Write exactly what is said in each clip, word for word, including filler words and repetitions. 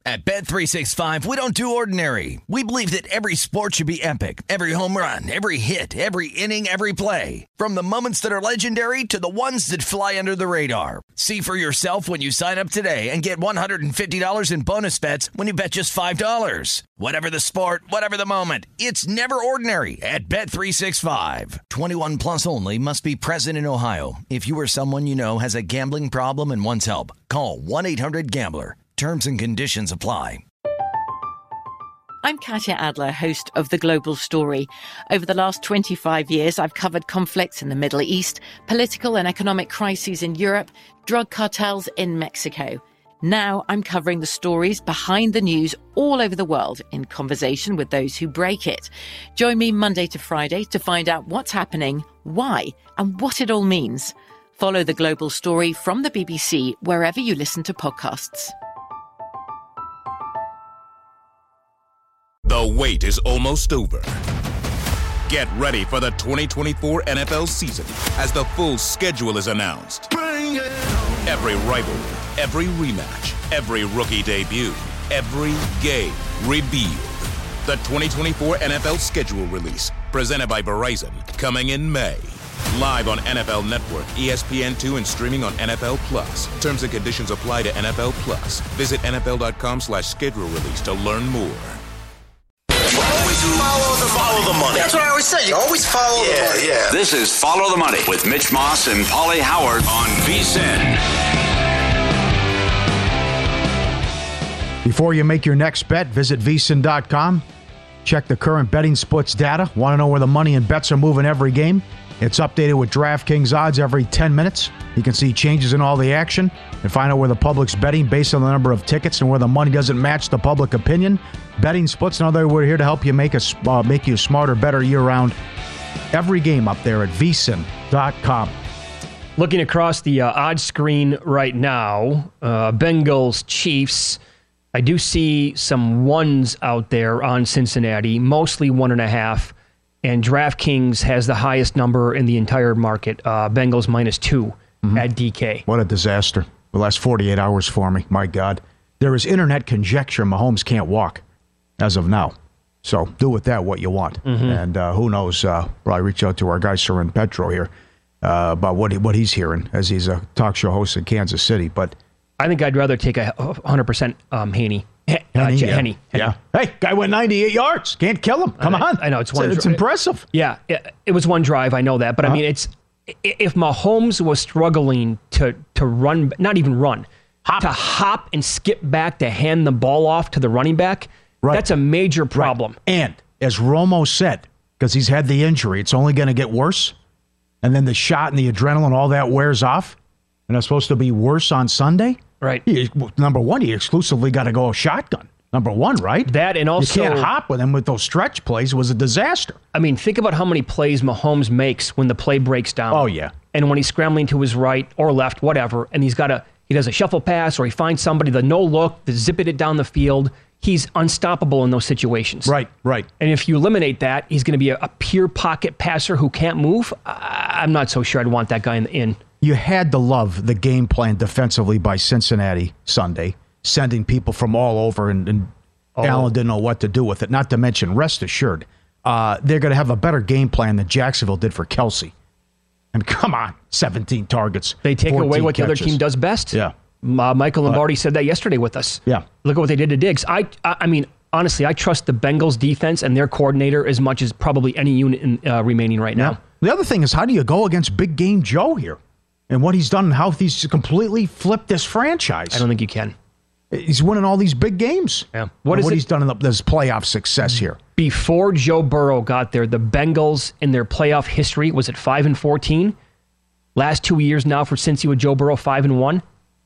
At Bet three sixty-five, we don't do ordinary. We believe that every sport should be epic. Every home run, every hit, every inning, every play. From the moments that are legendary to the ones that fly under the radar. See for yourself when you sign up today and get one hundred fifty dollars in bonus bets when you bet just five dollars. Whatever the sport, whatever the moment, it's never ordinary at Bet three sixty-five. twenty-one plus only. Must be present in Ohio. If you or someone you know has a gambling problem and wants help, call one eight hundred gambler. Terms and conditions apply. I'm Katya Adler, host of The Global Story. Over the last twenty-five years, I've covered conflicts in the Middle East, political and economic crises in Europe, drug cartels in Mexico. Now I'm covering the stories behind the news all over the world in conversation with those who break it. Join me Monday to Friday to find out what's happening, why, and what it all means. Follow The Global Story from the B B C wherever you listen to podcasts. The wait is almost over. Get ready for the twenty twenty-four N F L season as the full schedule is announced. Bring it on. Every rivalry, every rematch, every rookie debut, every game revealed. The twenty twenty-four N F L schedule release, presented by Verizon, coming in May. Live on N F L Network, E S P N two, and streaming on N F L Plus. Terms and conditions apply to N F L Plus. Visit N F L dot com slash schedule release to learn more. Always follow the, follow the money. That's what I always say. You always follow yeah, the money. Yeah. This is Follow the Money with Mitch Moss and Paulie Howard on VSiN. Before you make your next bet, visit V S I N dot com. Check the current betting splits data. Want to know where the money and bets are moving every game? It's updated with DraftKings odds every ten minutes. You can see changes in all the action and find out where the public's betting based on the number of tickets and where the money doesn't match the public opinion. Betting splits, and other, we're here to help you make a uh, make you a smarter, better year-round. Every game up there at V S I N dot com. Looking across the uh, odds screen right now, uh, Bengals, Chiefs. I do see some ones out there on Cincinnati, mostly one and a half. And DraftKings has the highest number in the entire market, uh, Bengals minus two mm-hmm. at D K. What a disaster. The last forty-eight hours for me. My God. There is internet conjecture Mahomes can't walk as of now. So do with that what you want. Mm-hmm. And uh, who knows, uh, probably reach out to our guy, Soren Petro here, uh, about what he, what he's hearing as he's a talk show host in Kansas City. But I think I'd rather take a one hundred percent um, Haney. Uh, Henny, J- yeah. Henny, Henny. Yeah. Hey, guy went ninety-eight yards. Can't kill him. Come I, on. I know. It's one. It's, it's dri- impressive. Yeah. It, it was one drive. I know that. But, uh-huh. I mean, it's if Mahomes was struggling to, to run, not even run, hop. to hop and skip back to hand the ball off to the running back, right. that's a major problem. Right. And as Romo said, because he's had the injury, it's only going to get worse. And then the shot and the adrenaline, all that wears off. And it's supposed to be worse on Sunday. Right. He, number one, he exclusively got to go shotgun. Number one, right? That and also... You can't hop with him with those stretch plays. It was a disaster. I mean, think about how many plays Mahomes makes when the play breaks down. Oh, yeah. And when he's scrambling to his right or left, whatever, and he's got a he does a shuffle pass or he finds somebody, the no look, the zip it down the field. He's unstoppable in those situations. Right, right. And if you eliminate that, he's going to be a, a pure pocket passer who can't move. I, I'm not so sure I'd want that guy in, the, in. You had to love the game plan defensively by Cincinnati Sunday, sending people from all over, and, and oh. Allen didn't know what to do with it. Not to mention, rest assured, uh, they're going to have a better game plan than Jacksonville did for Kelsey. And come on, seventeen targets. They take away what catches. the other team does best. Yeah. Uh, Michael Lombardi uh, said that yesterday with us. Yeah. Look at what they did to Diggs. I, I, I mean, honestly, I trust the Bengals defense and their coordinator as much as probably any unit in, uh, remaining right now. Yeah. The other thing is, how do you go against Big Game Joe here? And what he's done and how he's completely flipped this franchise. I don't think you can. He's winning all these big games. Yeah. What, is what he's done in the, this playoff success here. Before Joe Burrow got there, the Bengals in their playoff history was at five and fourteen. Last two years now for Cincy with Joe Burrow, five and one.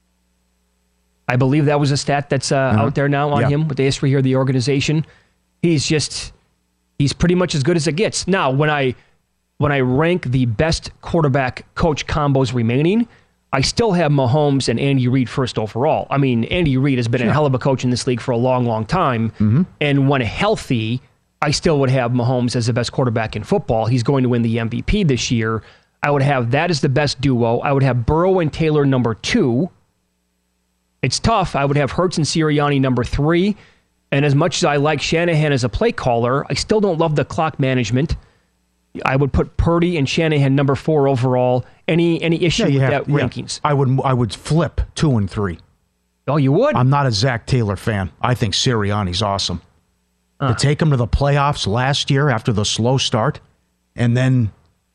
I believe that was a stat that's uh, uh-huh. out there now on yeah. him with the history here of the organization. He's just, he's pretty much as good as it gets. Now, when I when I rank the best quarterback coach combos remaining, I still have Mahomes and Andy Reid first overall. I mean, Andy Reid has been sure. a hell of a coach in this league for a long, long time. Mm-hmm. And when healthy, I still would have Mahomes as the best quarterback in football. He's going to win the M V P this year. I would have that as the best duo. I would have Burrow and Taylor number two. It's tough. I would have Hurts and Sirianni number three. And as much as I like Shanahan as a play caller, I still don't love the clock management. I would put Purdy and Shanahan number four overall. Any any issue yeah, with have, that yeah. rankings? I would I would flip two and three. Oh, you would? I'm not a Zach Taylor fan. I think Sirianni's awesome. Uh. To take him to the playoffs last year after the slow start, and then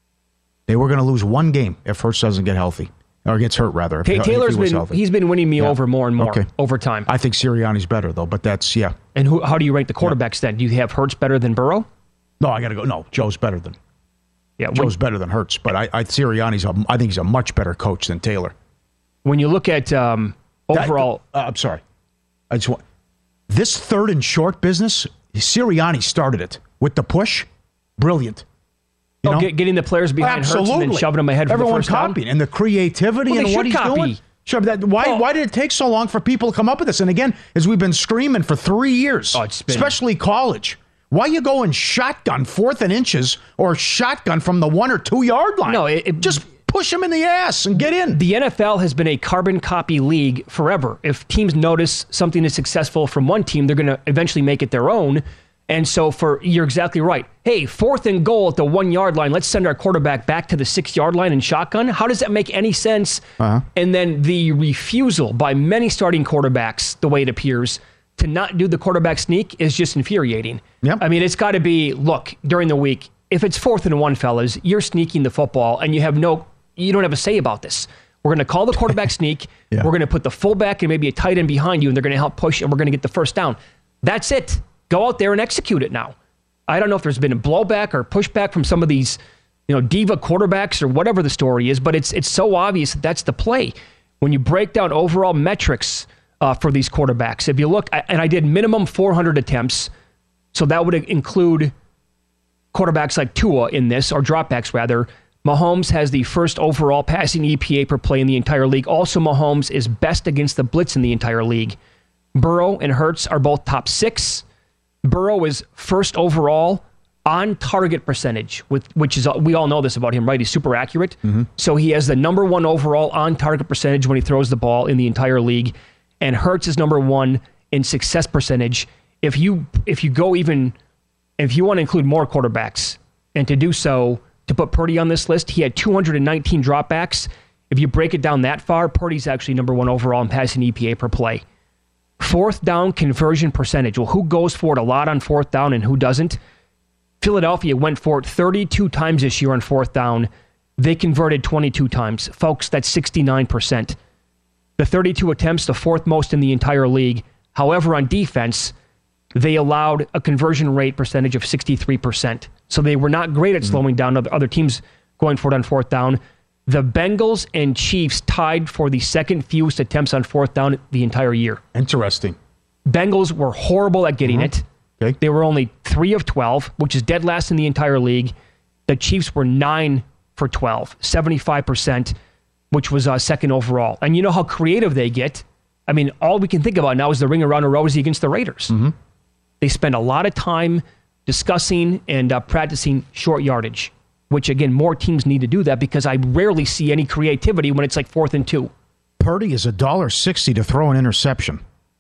they were going to lose one game if Hurts doesn't get healthy. Or gets hurt, rather. If, Taylor's if he been healthy. he's been winning me yeah. over more and more okay. over time. I think Sirianni's better, though, but that's, yeah. And who, how do you rank the quarterbacks yeah. then? Do you have Hurts better than Burrow? No, I got to go. No, Joe's better than yeah, Joe's when, better than Hurts, but I, I Sirianni's, a, I think he's a much better coach than Taylor. When you look at um, overall... That, uh, I'm sorry. I just want, this third and short business, Sirianni started it with the push. Brilliant. You oh, know? Get, getting the players behind Absolutely. Hurts and then shoving them ahead for Everyone the first copying down? And the creativity well, and what he's copy. doing. Sure, that, why, oh. why did it take so long for people to come up with this? And again, as we've been screaming for three years, oh, it's been, especially college, why you going shotgun fourth and inches or shotgun from the one or two yard line? No, it, it, just push him in the ass and get in. The N F L has been a carbon copy league forever. If teams notice something is successful from one team, they're going to eventually make it their own. And so for you're exactly right. Hey, fourth and goal at the one-yard line. Let's send our quarterback back to the six-yard line and shotgun. How does that make any sense? Uh-huh. And then the refusal by many starting quarterbacks, the way it appears, to not do the quarterback sneak is just infuriating. Yep. I mean, it's got to be, look, during the week, if it's fourth and one, fellas, you're sneaking the football and you have no, you don't have a say about this. We're going to call the quarterback sneak. Yeah. We're going to put the fullback and maybe a tight end behind you, and they're going to help push, and we're going to get the first down. That's it. Go out there and execute it now. I don't know if there's been a blowback or pushback from some of these, you know, diva quarterbacks or whatever the story is, but it's it's so obvious that that's the play. When you break down overall metrics uh, for these quarterbacks, if you look, and I did minimum four hundred attempts, so that would include quarterbacks like Tua in this, or dropbacks rather. Mahomes has the first overall passing E P A per play in the entire league. Also, Mahomes is best against the blitz in the entire league. Burrow and Hurts are both top six. Burrow is first overall on target percentage, with which is, we all know this about him, right? He's super accurate. Mm-hmm. So he has the number one overall on target percentage when he throws the ball in the entire league. And Hurts is number one in success percentage. If you if you go even, if you want to include more quarterbacks, and to do so, to put Purdy on this list, he had two hundred nineteen dropbacks. If you break it down that far, Purdy's actually number one overall in passing E P A per play. Fourth down conversion percentage. Well, who goes for it a lot on fourth down and who doesn't? Philadelphia went for it thirty-two times this year on fourth down. They converted twenty-two times. Folks, that's sixty-nine percent. The thirty-two attempts, the fourth most in the entire league. However, on defense, they allowed a conversion rate percentage of sixty-three percent. So they were not great at mm-hmm. slowing down other, other teams going for it on fourth down. The Bengals and Chiefs tied for the second fewest attempts on fourth down the entire year. Interesting. Bengals were horrible at getting mm-hmm. it. Okay. They were only three of twelve, which is dead last in the entire league. The Chiefs were nine for twelve, seventy-five percent, which was uh, second overall. And you know how creative they get. I mean, all we can think about now is the ring around a Rosie against the Raiders. Mm-hmm. They spend a lot of time discussing and uh, practicing short yardage, which, again, more teams need to do that because I rarely see any creativity when it's like fourth and two. Purdy is one dollar sixty to throw an interception.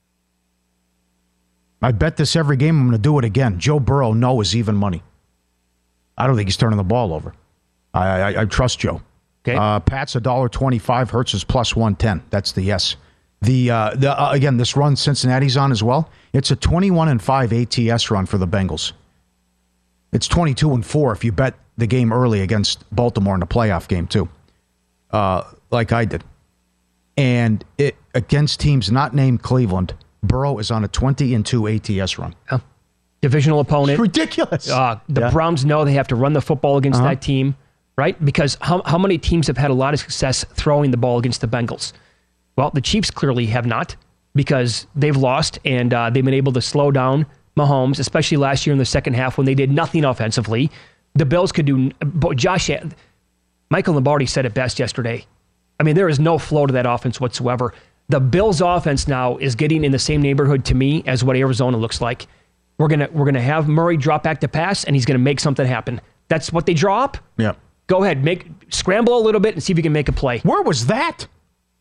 I bet this every game. I'm going to do it again. Joe Burrow, no, is even money. I don't think he's turning the ball over. I I, I trust Joe. Okay. Uh, Pat's one dollar twenty-five. Hurts is plus one ten. That's the yes. The, uh, the uh, again, this run Cincinnati's on as well. It's a twenty-one and five A T S run for the Bengals. It's twenty-two and four if you bet the game early against Baltimore in the playoff game too, uh, like I did. And it against teams not named Cleveland, Burrow is on a twenty and two A T S run. Yeah. Divisional opponent. It's ridiculous. Uh, the yeah. Browns know they have to run the football against uh-huh. that team, right? Because how how many teams have had a lot of success throwing the ball against the Bengals? Well, the Chiefs clearly have not, because they've lost and uh, they've been able to slow down Mahomes, especially last year in the second half when they did nothing offensively. The Bills could do... Josh, Michael Lombardi said it best yesterday. I mean, there is no flow to that offense whatsoever. The Bills' offense now is getting in the same neighborhood to me as what Arizona looks like. We're gonna we're gonna have Murray drop back to pass, and he's gonna make something happen. That's what they draw up. Yeah. Go ahead, make scramble a little bit and see if you can make a play. Where was that?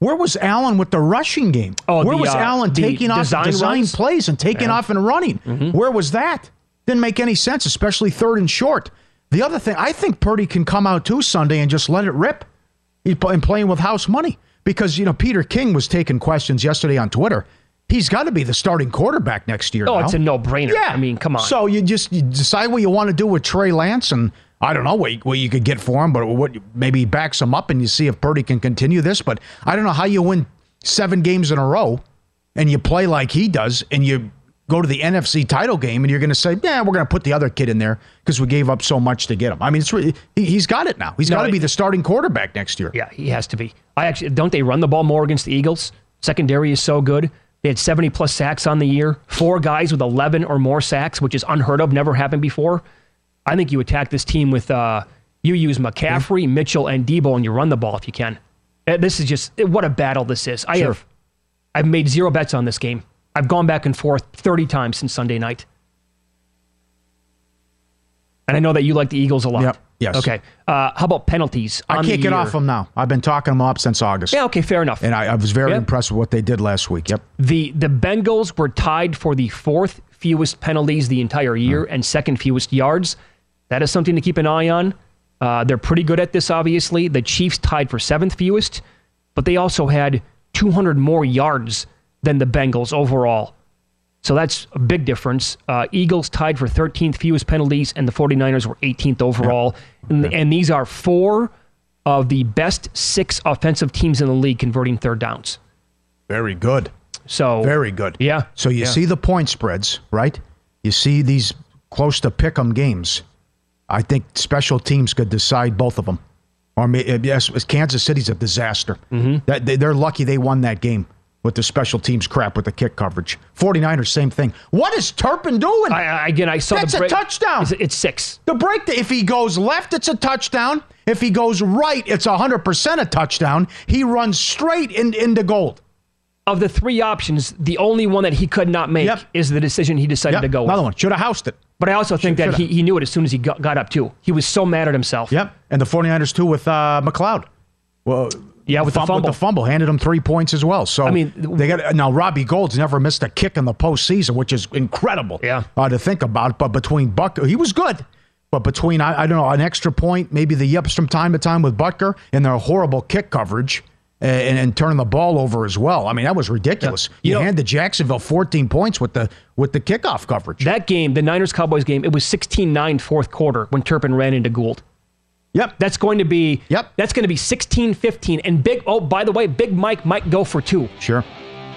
Where was Allen with the rushing game? Oh, Where the, was uh, Allen the taking off design design runs? plays and taking Yeah. off and running? Mm-hmm. Where was that? Didn't make any sense, especially third and short. The other thing, I think Purdy can come out too Sunday and just let it rip. He's pl- and playing with house money because, you know, Peter King was taking questions yesterday on Twitter. He's got to be the starting quarterback next year. Oh, now. it's a no-brainer. Yeah. I mean, come on. So you just you decide what you want to do with Trey Lance, and I don't know what you, what you could get for him, but what maybe backs him up and you see if Purdy can continue this. But I don't know how you win seven games in a row and you play like he does and you go to the N F C title game and you're going to say, yeah, we're going to put the other kid in there because we gave up so much to get him. I mean, it's really, he, he's got it now. He's No, got to be it- the starting quarterback next year. Yeah, he has to be. I actually don't they run the ball more against the Eagles? Secondary is so good. They had seventy plus sacks on the year. Four guys with eleven or more sacks, which is unheard of, never happened before. I think you attack this team with uh, you use McCaffrey, Mitchell, and Debo, and you run the ball if you can. Uh, This is just what a battle this is. I Sure. have I've made zero bets on this game. I've gone back and forth thirty times since Sunday night. And I know that you like the Eagles a lot. Yep. Yes. Okay. Uh, how about penalties? I on can't the get year? off them now. I've been talking them up since August. Yeah, okay, fair enough. And I, I was very Yep. impressed with what they did last week. Yep. The the Bengals were tied for the fourth fewest penalties the entire year Hmm. and second fewest yards. That is something to keep an eye on. Uh, they're pretty good at this, obviously. The Chiefs tied for seventh fewest, but they also had two hundred more yards than the Bengals overall. So that's a big difference. Uh, Eagles tied for thirteenth fewest penalties, and the 49ers were eighteenth overall. And, and these are four of the best six offensive teams in the league converting third downs. Very good. So Very good. Yeah. So you Yeah. see the point spreads, right? You see these close to pick 'em games. I think special teams could decide both of them. Or may- yes, Kansas City's a disaster. Mm-hmm. That they, they're lucky they won that game with the special teams crap with the kick coverage. 49ers, same thing. What is Turpin doing? I, I, again, I saw That's the a break. touchdown. It's, it's six. The break, if he goes left, it's a touchdown. If he goes right, it's one hundred percent a touchdown. He runs straight in, into gold. Of the three options, the only one that he could not make Yep. is the decision he decided Yep. to go with. Another one. Should have housed it. But I also think Should- that he, shoulda. he knew it as soon as he got, got up, too. He was so mad at himself. Yep. And the 49ers, too, with uh, McLeod. Well, Yeah, with the fum- fumble. With the fumble, handed him three points as well. So I mean, they got now. Robbie Gold's never missed a kick in the postseason, which is incredible. Yeah. uh, to think about. But between Butker, he was good. But between I, I don't know an extra point, maybe the yips from time to time with Butker, and their horrible kick coverage, and, and turning the ball over as well. I mean, that was ridiculous. Yeah. You You know- handed Jacksonville fourteen points with the with the kickoff coverage. That game, the Niners-Cowboys game, it was sixteen nine fourth quarter when Turpin ran into Gould. Yep. That's going to be Yep. That's going to be sixteen fifteen. And Big, oh, by the way, Big Mike might go for two. Sure.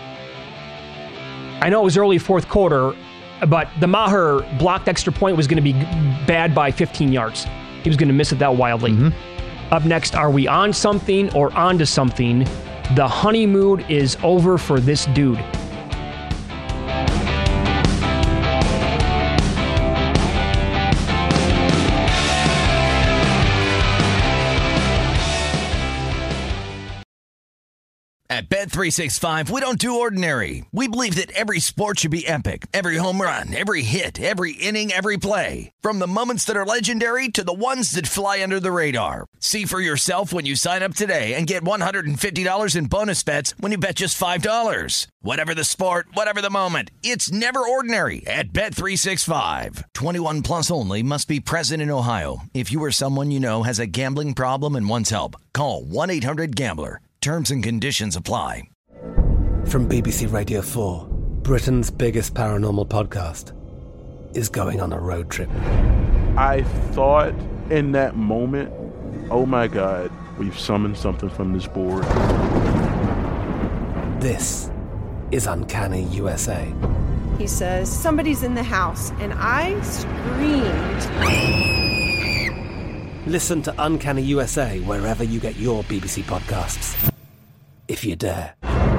I know it was early fourth quarter, but the Maher blocked extra point was going to be bad by fifteen yards. He was going to miss it that wildly. Mm-hmm. Up next, are we on something or onto something? The honeymoon is over for this dude. At Bet three sixty-five, we don't do ordinary. We believe that every sport should be epic. Every home run, every hit, every inning, every play. From the moments that are legendary to the ones that fly under the radar. See for yourself when you sign up today and get one hundred fifty dollars in bonus bets when you bet just five dollars. Whatever the sport, whatever the moment, it's never ordinary at Bet three sixty-five. twenty-one plus only. Must be present in Ohio. If you or someone you know has a gambling problem and wants help, call one eight hundred gambler. Terms and conditions apply. From B B C Radio four, Britain's biggest paranormal podcast is going on a road trip. I thought in that moment, oh my God, we've summoned something from this board. This is Uncanny U S A. He says, somebody's in the house, and I screamed. Listen to Uncanny U S A wherever you get your B B C podcasts, if you dare.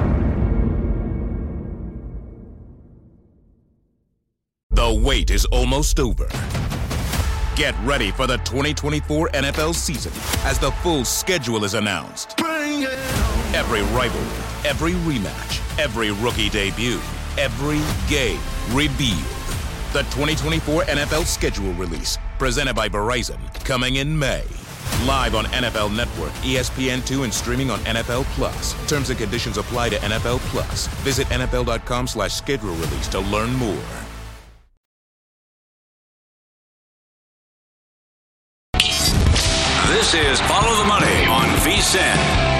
The wait is almost over. Get ready for the twenty twenty-four N F L season as the full schedule is announced. Every rivalry, every rematch, every rookie debut, every game revealed. The twenty twenty-four N F L schedule release, presented by Verizon, coming in May. Live on N F L Network, E S P N two, and streaming on N F L Plus. Terms and conditions apply to N F L Plus. Visit N F L dot com slash schedule release to learn more. This is Follow the Money on V S I N.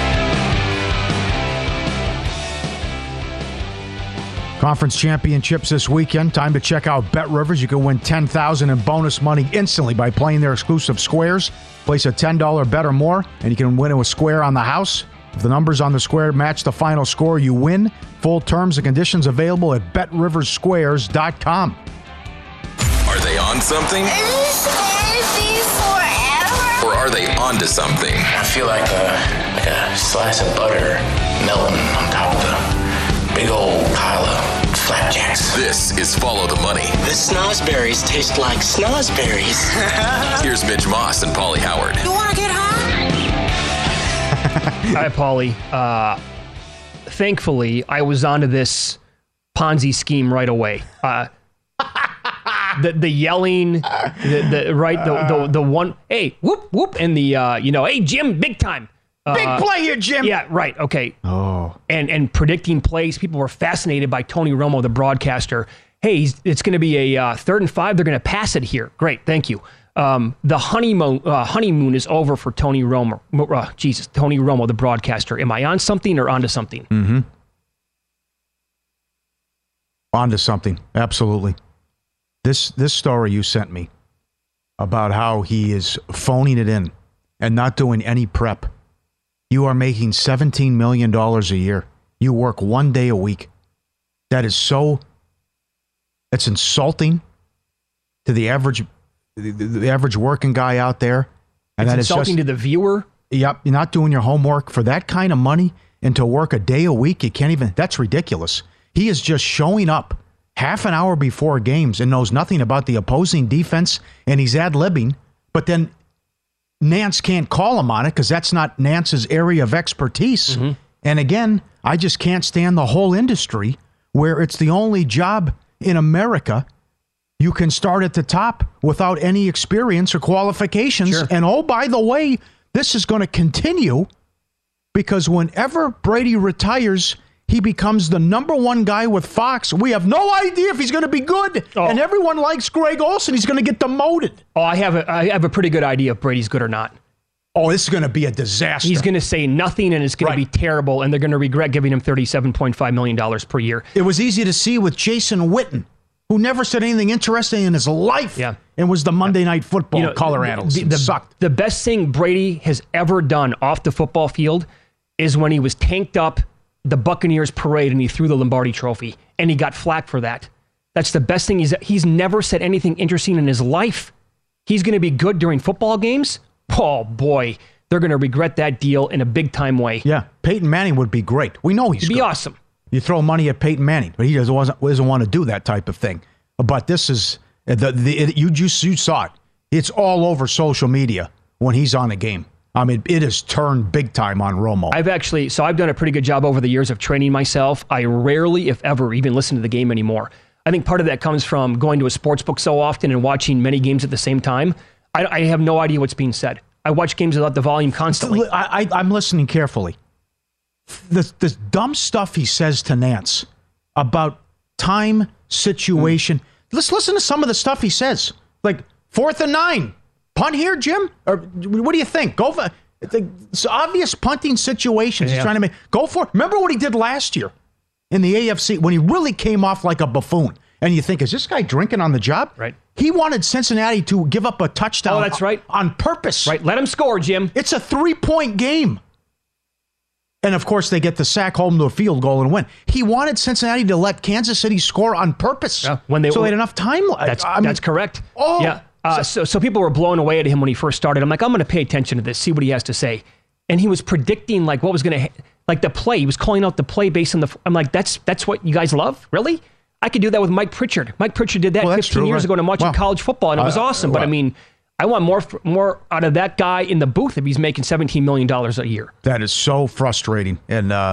Conference championships this weekend. Time to check out BetRivers. You can win ten thousand dollars in bonus money instantly by playing their exclusive squares. Place a ten dollars bet or more, and you can win a square on the house. If the numbers on the square match the final score, you win. Full terms and conditions available at bet rivers squares dot com. Are they on something? Or are they onto something? I feel like a, like a slice of butter melting on top of a big old pile of flapjacks. This is Follow the Money. The snozberries taste like snozberries. Here's Mitch Moss and Paulie Howard. You want to get high? Hi, Paulie. Uh, thankfully, I was onto this Ponzi scheme right away. Uh, the the yelling, the, the right, the, the the one, hey, whoop whoop, and the uh, you know, hey Jim, big time, uh, big play here, Jim. Yeah, right, okay. Oh, and and predicting plays. People were fascinated by Tony Romo, the broadcaster. Hey, he's, it's going to be a uh, third and five. They're going to pass it here. Great, thank you. Um, the honeymoon uh, honeymoon is over for Tony Romo. Uh, Jesus, Tony Romo, the broadcaster. Am I on something or onto something? Mm-hmm. Onto something, absolutely. This this story you sent me about how he is phoning it in and not doing any prep. You are making seventeen million dollars a year. You work one day a week. That is so, it's insulting to the average the, the average working guy out there. And it's that insulting is just, to the viewer. Yep, you're not doing your homework for that kind of money and to work a day a week. You can't even, that's ridiculous. He is just showing up half an hour before games and knows nothing about the opposing defense, and he's ad-libbing, but then Nance can't call him on it because that's not Nance's area of expertise. Mm-hmm. And again, I just can't stand the whole industry where it's the only job in America you can start at the top without any experience or qualifications. Sure. And oh, by the way, this is going to continue because whenever Brady retires, he becomes the number one guy with Fox. We have no idea if he's going to be good. Oh. And everyone likes Greg Olsen. He's going to get demoted. Oh, I have a, I have a pretty good idea if Brady's good or not. Oh, this is going to be a disaster. He's going to say nothing, and it's going right. to be terrible, and they're going to regret giving him thirty-seven point five million dollars per year. It was easy to see with Jason Witten, who never said anything interesting in his life yeah. and was the Monday Night Football you know, color the, analyst. The, the, sucked. The best thing Brady has ever done off the football field is when he was tanked up the Buccaneers parade and he threw the Lombardi trophy and he got flack for that. That's the best thing. He's he's never said anything interesting in his life. He's going to be good during football games. Oh boy, they're going to regret that deal in a big time way. Yeah, Peyton Manning would be great. We know he's It'd be good. awesome. You throw money at Peyton Manning, but he doesn't wasn't, doesn't want to do that type of thing. But this is the the it, you just you saw it. It's all over social media when he's on the game. I mean, it has turned big time on Romo. I've actually, so I've done a pretty good job over the years of training myself. I rarely, if ever, even listen to the game anymore. I think part of that comes from going to a sports book so often and watching many games at the same time. I, I have no idea what's being said. I watch games without the volume constantly. I, I, I'm listening carefully. The, the dumb stuff he says to Nance about time, situation. Mm. Let's listen to some of the stuff he says. Like, fourth and nine. Punt here, Jim? Or what do you think? Go for it's obvious punting situations. Yeah. He's trying to make go for it. Remember what he did last year in the A F C when he really came off like a buffoon. And you think, is this guy drinking on the job? Right. He wanted Cincinnati to give up a touchdown. Oh, that's right. On purpose. Right. Let him score, Jim. It's a three-point game. And of course, they get the sack home to a field goal and win. He wanted Cincinnati to let Kansas City score on purpose. Yeah, when they so they had enough time. That's I mean, that's correct. Oh. Yeah. Uh, so, so people were blown away at him when he first started. I'm like, I'm going to pay attention to this, see what he has to say. And he was predicting like what was going to, ha- like the play. He was calling out the play based on the. I'm like, that's that's what you guys love, really? I could do that with Mike Pritchard. Mike Pritchard did that well, fifteen true, years right? ago, and I'm watching well, college football, and it was uh, awesome. Well, but I mean, I want more more out of that guy in the booth if he's making seventeen million dollars a year. That is so frustrating, and uh,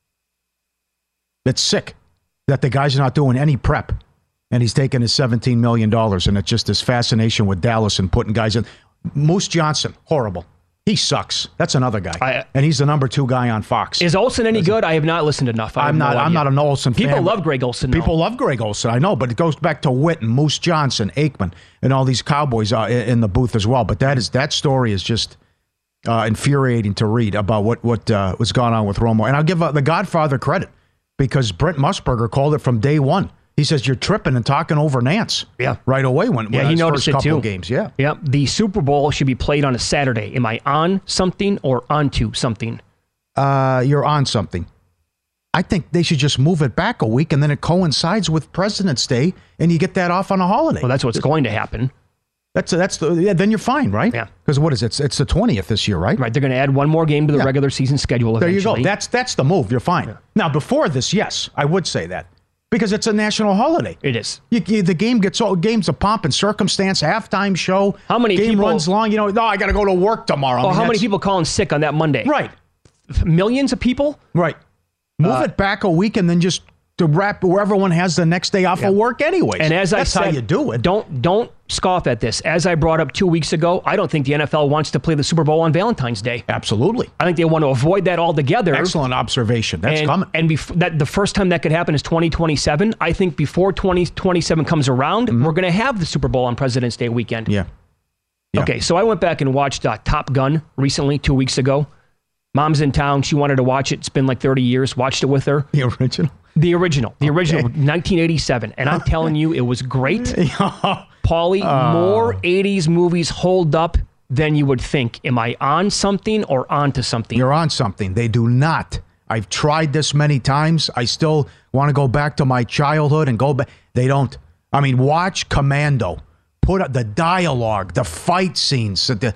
it's sick that the guy's not doing any prep. And he's taking his seventeen million dollars, and it's just this fascination with Dallas and putting guys in. Moose Johnson, horrible. He sucks. That's another guy, I, and he's the number two guy on Fox. Is Olsen any good? I have not listened enough. I I'm not. No I'm not an Olsen fan. People love Greg Olsen. People though. love Greg Olsen. I know, but it goes back to Witt and Moose Johnson, Aikman, and all these Cowboys uh, in the booth as well. But that is that story is just uh, infuriating to read about what what uh, was going on with Romo. And I'll give uh, the Godfather credit because Brent Musburger called it from day one. He says you're tripping and talking over Nance. Yeah, right away when, when yeah, he noticed first it couple too. Of games. Yeah, yeah. The Super Bowl should be played on a Saturday. Am I on something or onto something? Uh, you're on something. I think they should just move it back a week, and then it coincides with President's Day, and you get that off on a holiday. Well, that's what's going to happen. That's that's the yeah. Then you're fine, right? Yeah. Because what is it? It's, it's the twentieth this year, right? Right. They're going to add one more game to the yeah. regular season schedule. There Eventually. you go. That's that's the move. You're fine. Yeah. Now, before this, yes, I would say that. Because it's a national holiday. It is. You, you, the game gets all games of pomp and circumstance, halftime show. How many game people, runs long? You know, no, I got to go to work tomorrow. Well, I mean, how many people calling sick on that Monday? Right. Millions of people? Right. Move uh, it back a week and then just to wrap where everyone has the next day off yeah. of work anyways. And as That's I said, how you do it. Don't don't scoff at this. As I brought up two weeks ago, I don't think the N F L wants to play the Super Bowl on Valentine's Day. Absolutely. I think they want to avoid that altogether. Excellent observation. That's and, coming. And bef- that the first time that could happen is twenty twenty-seven. I think before twenty twenty-seven comes around, mm-hmm. we're going to have the Super Bowl on President's Day weekend. Yeah. yeah. Okay, so I went back and watched uh, Top Gun recently, two weeks ago. Mom's in town. She wanted to watch it. It's been like thirty years. Watched it with her. The original? The original. The okay. original, nineteen eighty-seven. And I'm telling you, it was great. Paulie, uh, more eighties movies hold up than you would think. Am I on something or onto something? You're on something. They do not. I've tried this many times. I still want to go back to my childhood and go back. They don't. I mean, watch Commando. Put up the dialogue, the fight scenes. The,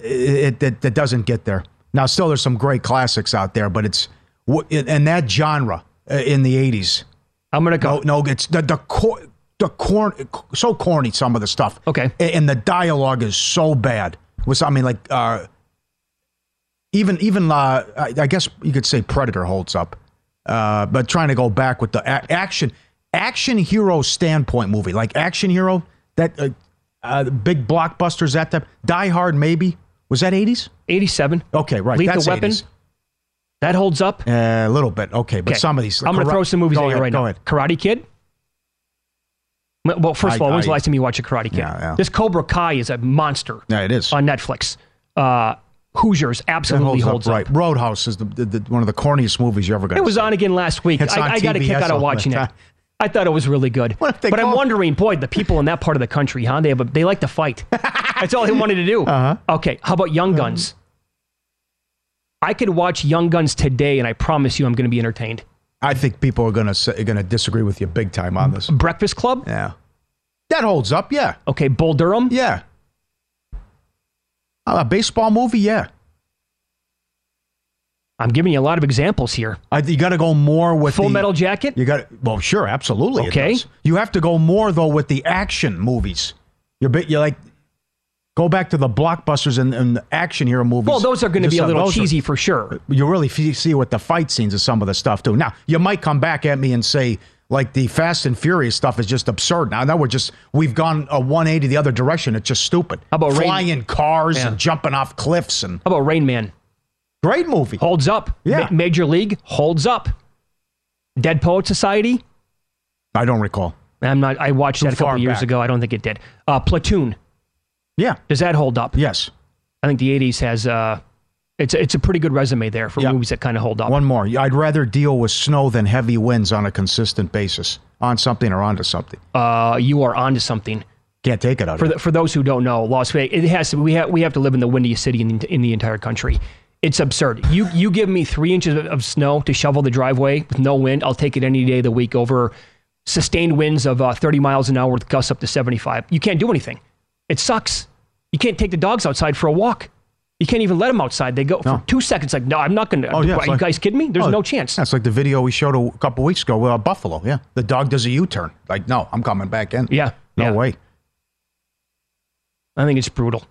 it, it, it doesn't get there. Now, still, there's some great classics out there, but it's in that genre in the eighties. I'm gonna go. No, no it's the the cor, the corn so corny. Some of the stuff. Okay, and the dialogue is so bad. Was I mean like uh, even even uh, I guess you could say Predator holds up, uh, but trying to go back with the a- action action hero standpoint movie like Action Hero that uh, uh, big blockbusters that type. Die Hard maybe. Was that eighties? eighty-seven. Okay, right. Lethal That's Weapon. eighties. That holds up? Uh, a little bit. Okay, but okay. some of these. I'm going to throw some movies at you right go now. Ahead. Karate Kid? Well, first of I, all, when's I, the last time you watched a Karate Kid? Yeah, yeah. This Cobra Kai is a monster. Yeah, it is. On Netflix. Uh, Hoosiers absolutely holds, holds up, up. Right. Roadhouse is the, the, the, one of the corniest movies you're ever going to see. It was on again last week. It's I, I got a kick out of watching it. I thought it was really good. But I'm call? wondering, boy, the people in that part of the country, huh? They have a, they like to fight. That's all they wanted to do. Uh-huh. Okay, how about Young Guns? I could watch Young Guns today, and I promise you I'm going to be entertained. I think people are going to going to disagree with you big time on this. Breakfast Club? Yeah. That holds up, yeah. Okay, Bull Durham? Yeah. A baseball movie, yeah. I'm giving you a lot of examples here. I, you got to go more with Full the, Metal Jacket? You got well, sure, absolutely. Okay. You have to go more though with the action movies. You're bit. You like go back to the blockbusters and, and the action hero movies. Well, those are going to be a little cheesy are, for sure. You really see with the fight scenes of some of the stuff too. Now you might come back at me and say like the Fast and Furious stuff is just absurd. Now, now we're just we've gone a one eighty the other direction. It's just stupid. How about flying Rain- cars yeah. and jumping off cliffs and how about Rain Man? Great movie. Holds up. Yeah. Ma- Major League holds up. Dead Poet Society? I don't recall. I'm not. I watched Too that a couple far years back. ago. I don't think it did. Uh, Platoon. Yeah. Does that hold up? Yes. I think the eighties has. Uh, it's it's a pretty good resume there for yeah. movies that kind of hold up. One more. I'd rather deal with snow than heavy winds on a consistent basis. On something or onto something. Uh, you are onto something. Can't take it out for of the, for those who don't know, Las Vegas. It has to. We have we have to live in the windiest city in the, in the entire country. It's absurd. You you give me three inches of, of snow to shovel the driveway with no wind. I'll take it any day of the week over sustained winds of uh, thirty miles an hour with gusts up to seventy-five. You can't do anything. It sucks. You can't take the dogs outside for a walk. You can't even let them outside. They go no. for two seconds like, no, I'm not going to. Oh, yeah, are you like, guys kidding me? There's oh, no chance. That's like the video we showed a couple weeks ago with uh, Buffalo. Yeah. The dog does a U-turn. Like, no, I'm coming back in. Yeah. No yeah. way. I think it's brutal.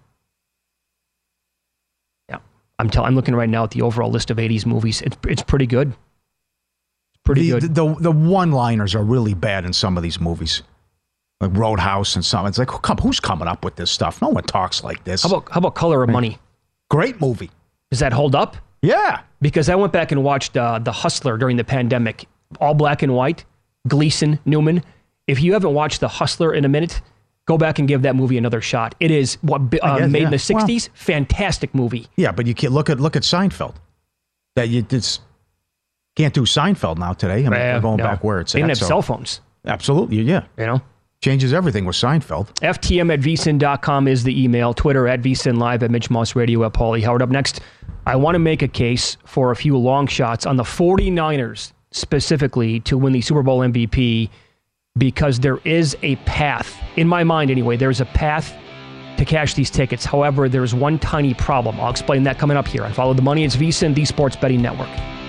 Yeah. I'm telling. I'm looking right now at the overall list of eighties movies. It's it's pretty good. It's pretty the, good. The, the, the one-liners are really bad in some of these movies. Like Roadhouse and some. It's like, come, who's coming up with this stuff? No one talks like this. How about how about Color of Money? Great movie. Does that hold up? Yeah. Because I went back and watched uh, The Hustler during the pandemic. All black and white. Gleason, Newman. If you haven't watched The Hustler in a minute, go back and give that movie another shot. It is what uh, guess, made yeah. in the sixties. Well, fantastic movie. Yeah, but you can't look at look at Seinfeld. That you just can't do Seinfeld now today. I mean, Uh, we're going no. back where it's They at. didn't have so- cell phones. Absolutely, yeah. You know? Changes everything with Seinfeld. F T M at V S I N dot com is the email. Twitter at V S I N Live, at Mitch Moss Radio, at Paulie Howard. Up next, I want to make a case for a few long shots on the 49ers specifically to win the Super Bowl M V P because there is a path, in my mind anyway, there's a path to cash these tickets. However, there's one tiny problem. I'll explain that coming up here on Follow the Money. It's V S I N, the Sports Betting Network.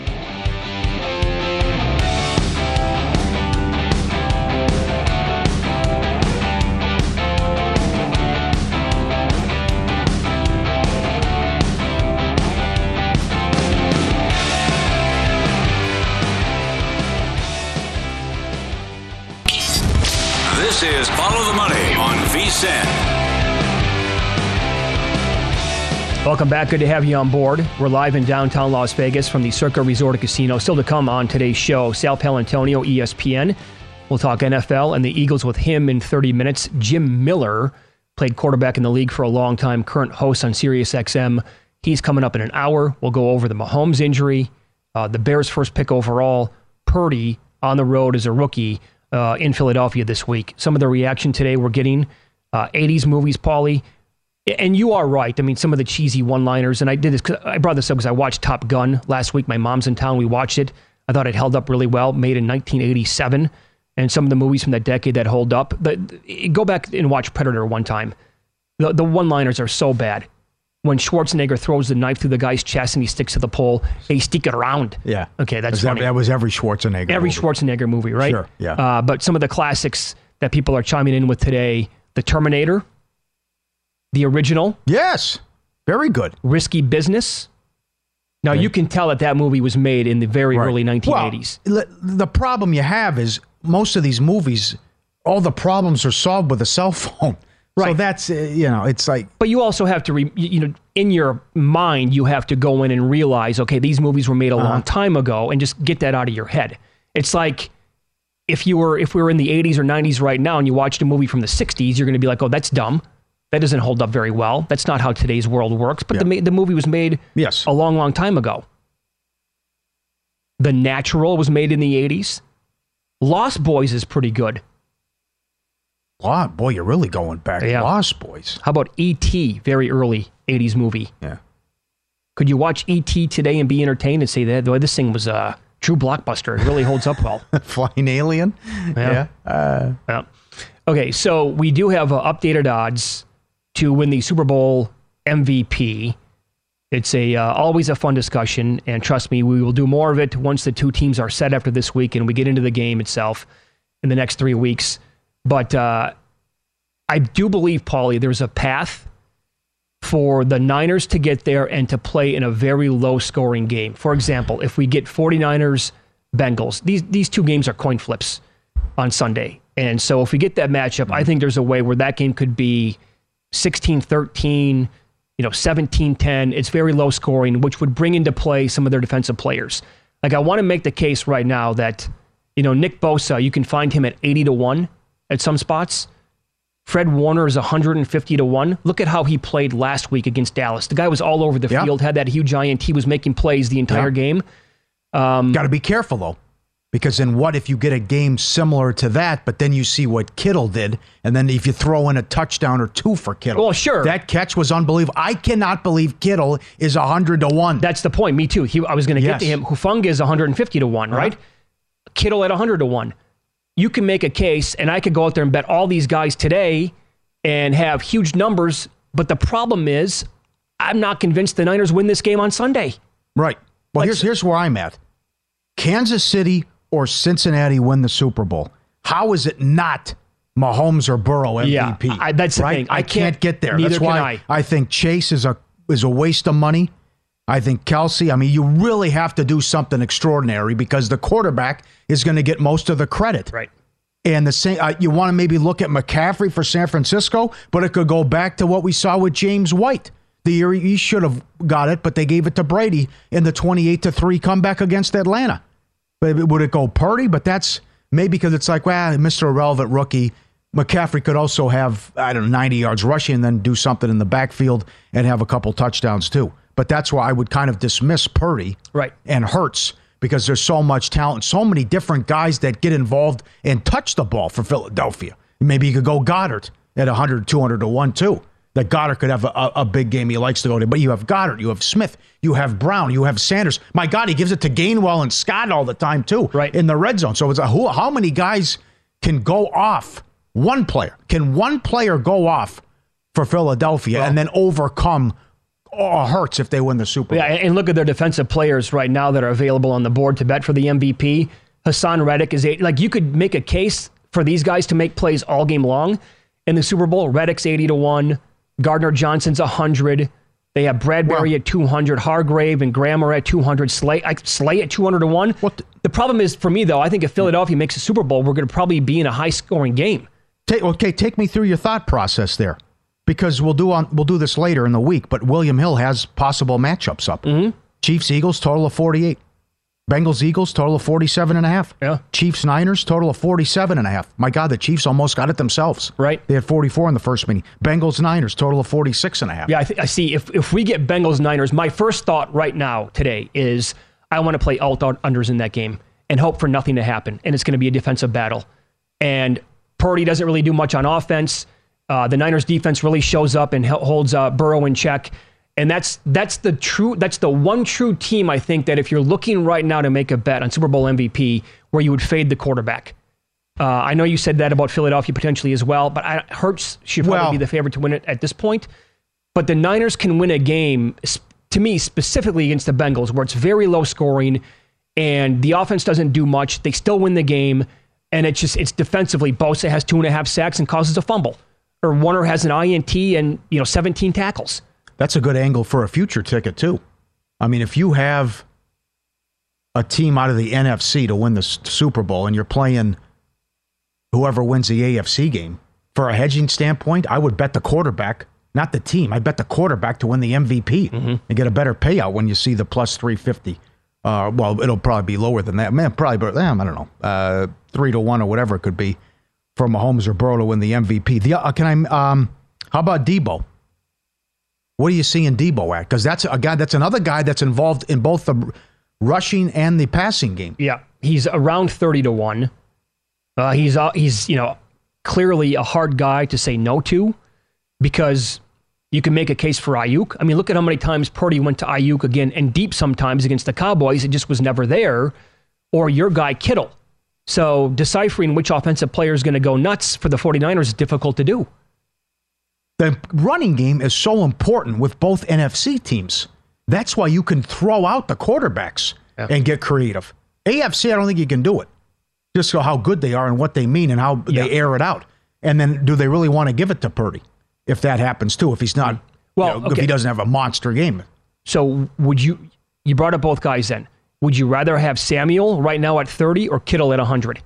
This is Follow the Money on V S I N. Welcome back. Good to have you on board. We're live in downtown Las Vegas from the Circa Resort and Casino. Still to come on today's show, Sal Palantonio, E S P N. We'll talk N F L and the Eagles with him in thirty minutes. Jim Miller played quarterback in the league for a long time, current host on Sirius X M. He's coming up in an hour. We'll go over the Mahomes injury, uh, the Bears' first pick overall, Purdy on the road as a rookie uh, in Philadelphia this week. Some of the reaction today we're getting, uh, eighties movies, Paulie. And you are right. I mean, some of the cheesy one-liners, and I did this, 'cause I brought this up because I watched Top Gun last week. My mom's in town. We watched it. I thought it held up really well, made in nineteen eighty-seven. And some of the movies from that decade that hold up. But go back and watch Predator one time. The, the one-liners are so bad. When Schwarzenegger throws the knife through the guy's chest and he sticks to the pole, hey, stick it around. Yeah. Okay, that's that, funny. that was every Schwarzenegger Every movie. Schwarzenegger movie, right? Sure, yeah. Uh, but some of the classics that people are chiming in with today, The Terminator, the original. Yes. Very good. Risky Business. Now, Okay. you can tell that that movie was made in the very Right. early nineteen eighties. Well, the problem you have is most of these movies, all the problems are solved with a cell phone. Right. So that's, uh, you know, it's like... But you also have to, re, you know, in your mind, you have to go in and realize, okay, these movies were made a Uh-huh. long time ago, and just get that out of your head. It's like if you were, if we were in the eighties or nineties right now, and you watched a movie from the sixties, you're going to be like, oh, that's dumb. That doesn't hold up very well. That's not how today's world works. But Yeah. the the movie was made Yes. a long, long time ago. The Natural was made in the eighties. Lost Boys is pretty good. Wow, boy, you're really going back. Yeah. Lost Boys. How about E T? Very early eighties movie. Yeah. Could you watch E T today and be entertained and say that boy, this thing was a true blockbuster? It really holds up well. Flying Alien. Yeah. Uh, Yeah. Okay, so we do have uh, updated odds to win the Super Bowl M V P. It's a uh, always a fun discussion, and trust me, we will do more of it once the two teams are set after this week and we get into the game itself in the next three weeks. But uh, I do believe, Paulie, there's a path for the Niners to get there and to play in a very low-scoring game. For example, if we get 49ers, Bengals, these these two games are coin flips on Sunday. And so if we get that matchup, I think there's a way where that game could be sixteen thirteen, you know, seventeen ten. It's very low scoring, which would bring into play some of their defensive players. Like, I want to make the case right now that, you know, Nick Bosa, you can find him at eighty to one at some spots. Fred Warner is one hundred fifty to one. Look at how he played last week against Dallas. The guy was all over the Yeah. field, had that huge giant. He was making plays the entire Yeah. game. Um, Got to be careful, though. Because then what if you get a game similar to that, but then you see what Kittle did, and then if you throw in a touchdown or two for Kittle. Well, sure. That catch was unbelievable. I cannot believe Kittle is one hundred to one. That's the point. Me too. He, I was going to Yes. get to him. Hufanga is one hundred fifty to one, right? Uh-huh. Kittle at one hundred to one. You can make a case, and I could go out there and bet all these guys today and have huge numbers, but the problem is I'm not convinced the Niners win this game on Sunday. Right. Well, Like- here's here's where I'm at. Kansas City or Cincinnati win the Super Bowl. How is it not Mahomes or Burrow M V P? Yeah, I- that's the right? thing. I, I can't can't- get there. neither That's can why I. I think Chase is a is a waste of money. I think Kelsey, I mean, you really have to do something extraordinary because the quarterback is going to get most of the credit. Right. And the same, uh, you want to maybe look at McCaffrey for San Francisco, but it could go back to what we saw with James White. the year he should have got it, but they gave it to Brady in the twenty-eight to three comeback against Atlanta. But would it go Purdy? But that's maybe because it's like, well, Mister Irrelevant rookie. McCaffrey could also have, I don't know, ninety yards rushing and then do something in the backfield and have a couple touchdowns too. But that's why I would kind of dismiss Purdy right. and Hurts because there's so much talent, so many different guys that get involved and touch the ball for Philadelphia. Maybe you could go Goddard at one hundred, two hundred to one too. That Goddard could have a, a big game he likes to go to. But you have Goddard, you have Smith, you have Brown, you have Sanders. My God, he gives it to Gainwell and Scott all the time too right. in the red zone. So it's a, who, how many guys can go off? One player. Can one player go off for Philadelphia well, and then overcome oh, Hurts if they win the Super Bowl? Yeah, and look at their defensive players right now that are available on the board to bet for the M V P. Hassan Reddick is eight. Like, you could make a case for these guys to make plays all game long in the Super Bowl. Reddick's eighty to one. Gardner Johnson's one hundred. They have Bradbury well, at two hundred. Hargrave and Graham are at two hundred. Slay, Slay at two hundred to one. What the, the problem is, for me, though, I think if Philadelphia makes a Super Bowl, we're going to probably be in a high-scoring game. Take, okay, take me through your thought process there, because we'll do on we'll do this later in the week. But William Hill has possible matchups up. Mm-hmm. Chiefs Eagles total of forty-eight. Bengals Eagles total of forty-seven and a half. Yeah. Chiefs Niners total of forty-seven and a half. My God, the Chiefs almost got it themselves. Right. They had forty-four in the first meeting. Bengals Niners total of forty-six and a half. Yeah, I, th- I see. If if we get Bengals Niners, my first thought right now today is I want to play alt unders in that game and hope for nothing to happen, and it's going to be a defensive battle. And Purdy doesn't really do much on offense. Uh, the Niners defense really shows up and holds uh, Burrow in check. And that's that's the true that's the one true team, I think, that if you're looking right now to make a bet on Super Bowl M V P, where you would fade the quarterback. Uh, I know you said that about Philadelphia potentially as well, but I, Hurts should probably well, be the favorite to win it at this point. But the Niners can win a game, to me, specifically against the Bengals, where it's very low scoring and the offense doesn't do much. They still win the game, and it's just it's defensively. Bosa has two and a half sacks and causes a fumble, or Warner has an I N T and you know seventeen tackles. That's a good angle for a future ticket, too. I mean, if you have a team out of the N F C to win the Super Bowl and you're playing whoever wins the A F C game, for a hedging standpoint, I would bet the quarterback, not the team. I bet the quarterback to win the M V P mm-hmm. and get a better payout when you see the plus three fifty. Uh, well, it'll probably be lower than that. Man, probably, but I don't know, uh, three to one or whatever it could be for Mahomes or Burrow to win the M V P. The, uh, can I? Um, how about Debo? What do you see in Debo at? Because that's a guy. That's another guy that's involved in both the rushing and the passing game. Yeah, he's around thirty to one. Uh, he's uh, he's you know clearly a hard guy to say no to, because you can make a case for Ayuk. I mean, look at how many times Purdy went to Ayuk again and deep sometimes against the Cowboys. It just was never there. Or your guy Kittle. So deciphering which offensive player is going to go nuts for the 49ers is difficult to do. The running game is so important with both N F C teams. That's why you can throw out the quarterbacks yeah. and get creative. A F C, I don't think you can do it. Just so how good they are and what they mean and how yeah. they air it out. And then do they really want to give it to Purdy if that happens too, if he's not, well, you know, okay. if he doesn't have a monster game? So would you, you brought up both guys then. Would you rather have Samuel right now at thirty or Kittle at one hundred?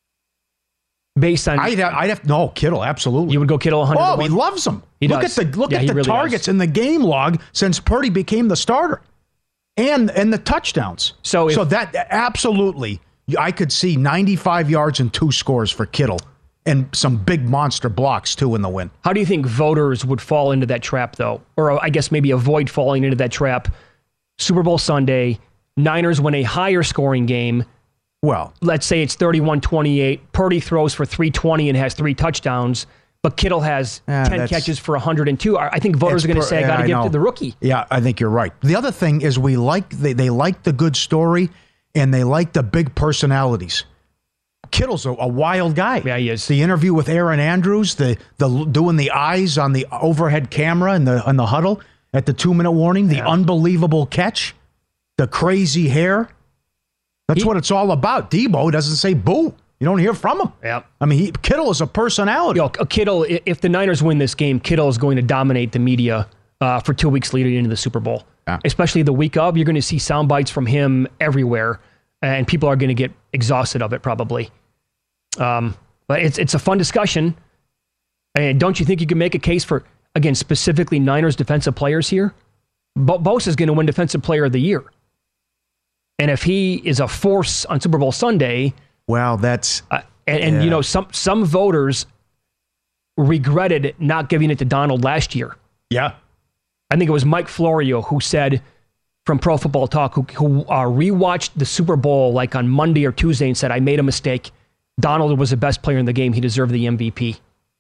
Based on, I'd have, I'd have no Kittle, absolutely. You would go Kittle one hundred. Oh, he loves him. He look does. at the look yeah, at the really targets does. in the game log since Purdy became the starter, and and the touchdowns. So, if, so that absolutely, I could see ninety-five yards and two scores for Kittle, and some big monster blocks too in the win. How do you think voters would fall into that trap, though, or I guess maybe avoid falling into that trap? Super Bowl Sunday, Niners win a higher scoring game. Well, let's say it's thirty-one twenty-eight. Purdy throws for three twenty and has three touchdowns, but Kittle has yeah, ten catches for one hundred two. I think voters are going to say, I got to give it to the rookie. Yeah, I think you're right. The other thing is we like they, they like the good story and they like the big personalities. Kittle's a, a wild guy. Yeah, he is. The interview with Aaron Andrews, the the doing the eyes on the overhead camera in the in the huddle at the two minute warning, the yeah. unbelievable catch, the crazy hair. That's he, what it's all about. Debo doesn't say boo. You don't hear from him. Yeah. I mean, he, Kittle is a personality. You know, Kittle, if the Niners win this game, Kittle is going to dominate the media uh, for two weeks leading into the Super Bowl. Yeah. Especially the week of, you're going to see sound bites from him everywhere, and people are going to get exhausted of it probably. Um, but it's it's a fun discussion. And don't you think you can make a case for... again, specifically Niners defensive players here, Bo- Bosa is going to win Defensive Player of the Year. And if he is a force on Super Bowl Sunday, well, that's uh, and, and yeah. you know some some voters regretted not giving it to Donald last year. Yeah, I think it was Mike Florio who said from Pro Football Talk, who, who uh, rewatched the Super Bowl like on Monday or Tuesday and said, "I made a mistake. Donald was the best player in the game. He deserved the M V P."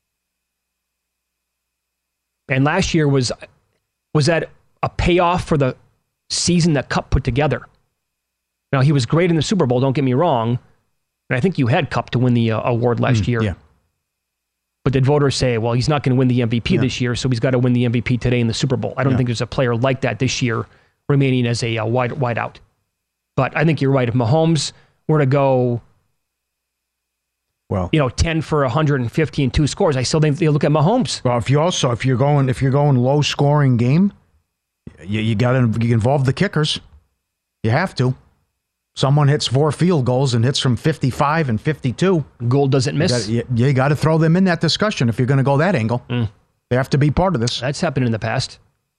And last year was was that a payoff for the season that Kupp put together? Now, he was great in the Super Bowl, don't get me wrong. And I think you had Kupp to win the uh, award last mm, year. Yeah. But did voters say, well, he's not going to win the M V P yeah. this year, so he's got to win the M V P today in the Super Bowl? I don't yeah. think there's a player like that this year remaining as a uh, wide, wide out. But I think you're right. If Mahomes were to go, well, you know, ten for one hundred fifty and two scores, I still think they look at Mahomes. Well, if you also, if you're going, if you're going low scoring game, you, you got to you involve the kickers. You have to. Someone hits four field goals and hits from fifty-five and fifty-two. Goal doesn't miss. You, you, you got to throw them in that discussion if you're going to go that angle. Mm. They have to be part of this. That's happened in the past.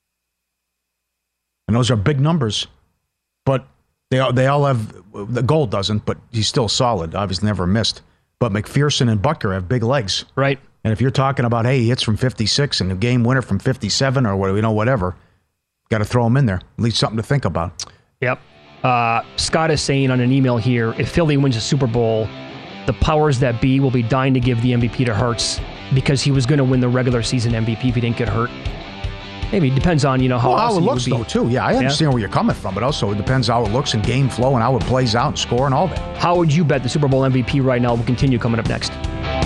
And those are big numbers. But they all, they all have, the goal doesn't, but he's still solid. Obviously never missed. But McPherson and Butker have big legs. Right. And if you're talking about, hey, he hits from fifty-six and a game winner from fifty-seven or whatever, you know, whatever, got to throw him in there. At least something to think about. Yep. Uh, Scott is saying on an email here, if Philly wins the Super Bowl, the powers that be will be dying to give the M V P to Hurts because he was going to win the regular season M V P if he didn't get hurt. Maybe it depends on, you know, how, well, how awesome it looks, though, too. Yeah, I understand yeah. where you're coming from, but also it depends how it looks and game flow and how it plays out and score and all that. How would you bet the Super Bowl M V P right now will continue coming up next?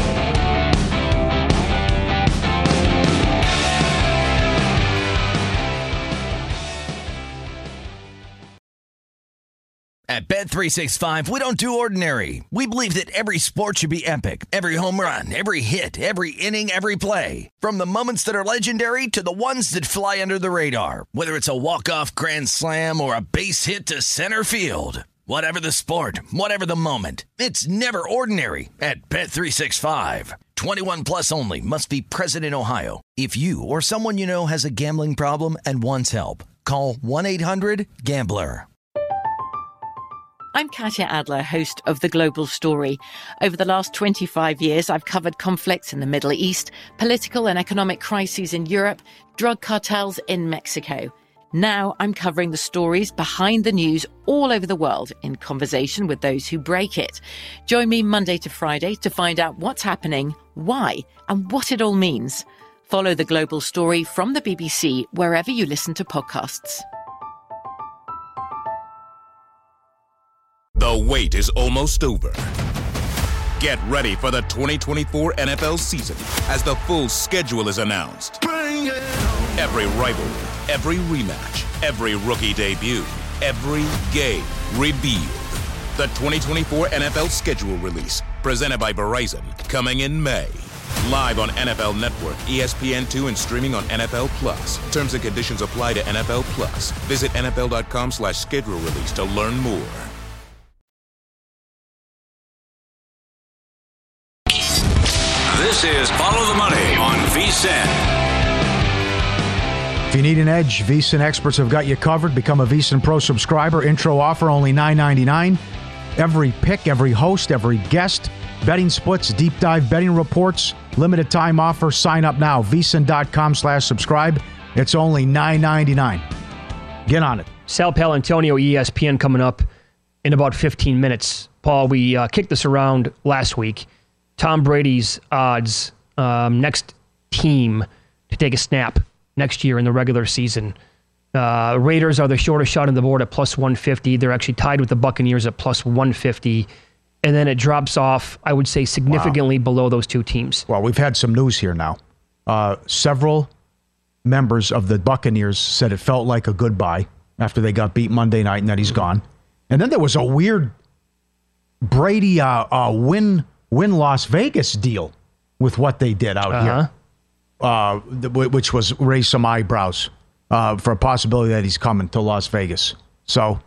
At Bet three sixty-five, we don't do ordinary. We believe that every sport should be epic. Every home run, every hit, every inning, every play. From the moments that are legendary to the ones that fly under the radar. Whether it's a walk-off grand slam or a base hit to center field. Whatever the sport, whatever the moment. It's never ordinary at Bet three sixty-five. twenty-one plus only. Must be present in Ohio. If you or someone you know has a gambling problem and wants help, call one eight hundred gambler. I'm Katya Adler, host of The Global Story. Over the last twenty-five years, I've covered conflicts in the Middle East, political and economic crises in Europe, drug cartels in Mexico. Now I'm covering the stories behind the news all over the world in conversation with those who break it. Join me Monday to Friday to find out what's happening, why, and what it all means. Follow The Global Story from the B B C wherever you listen to podcasts. The wait is almost over. Get ready for the twenty twenty-four N F L season as the full schedule is announced. Every rivalry, every rematch, every rookie debut, every game revealed. The twenty twenty-four N F L schedule release, presented by Verizon, coming in May. Live on N F L Network, E S P N two, and streaming on N F L Plus. Terms and conditions apply to N F L Plus. Visit N F L dot com slash schedule release to learn more. This is Follow the Money on VSiN. If you need an edge, VSiN experts have got you covered. Become a VSiN Pro subscriber. Intro offer only nine ninety-nine. Every pick, every host, every guest, betting splits, deep dive betting reports, limited time offer. Sign up now. VSiN dot com slash subscribe. It's only nine ninety-nine. Get on it. Sal Paolantonio, E S P N, coming up in about fifteen minutes. Paul, we uh, kicked this around last week. Tom Brady's odds, um, next team to take a snap next year in the regular season. Uh, Raiders are the shortest shot on the board at plus one fifty. They're actually tied with the Buccaneers at plus one fifty. And then it drops off, I would say, significantly wow. below those two teams. Well, we've had some news here now. Uh, several members of the Buccaneers said it felt like a goodbye after they got beat Monday night and that he's gone. And then there was a weird Brady uh, uh, win... win Las Vegas deal with what they did out uh-huh. here, uh, which was raise some eyebrows uh, for a possibility that he's coming to Las Vegas. So